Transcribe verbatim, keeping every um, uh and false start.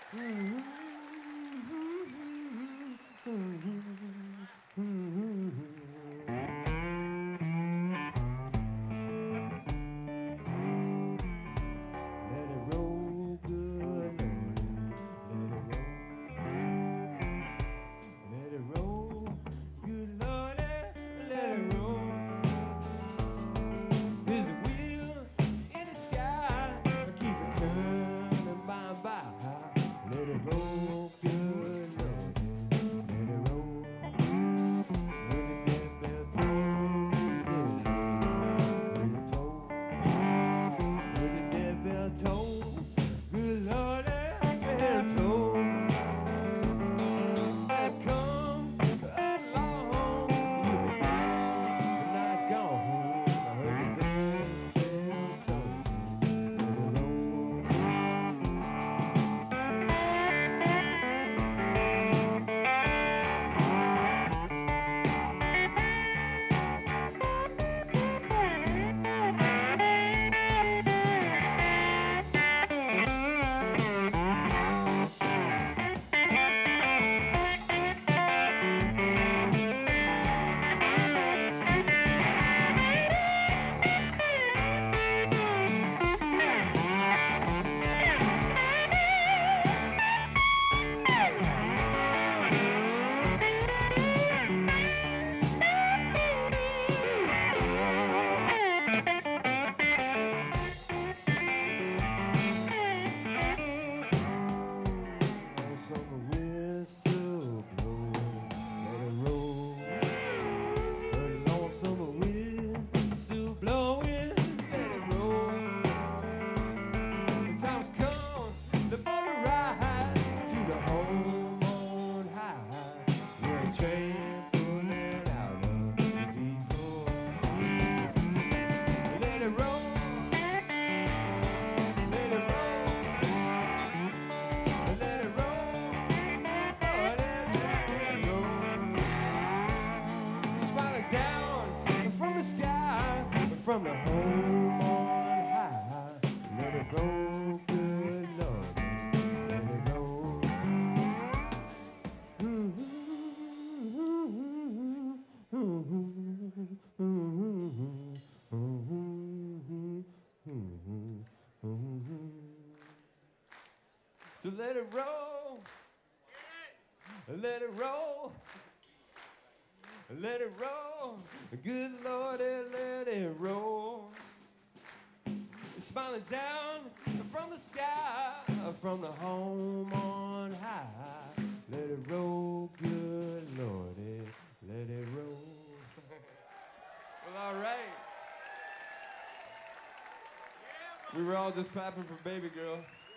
From the home on high, let it roll, good Lord, let it roll. So let it roll, let it roll. Let it roll, good Lord, let it roll. Smiling down from the sky, from the home on high. Let it roll, good Lord, let it roll. Well, all right. We were all just clapping for Baby Girl.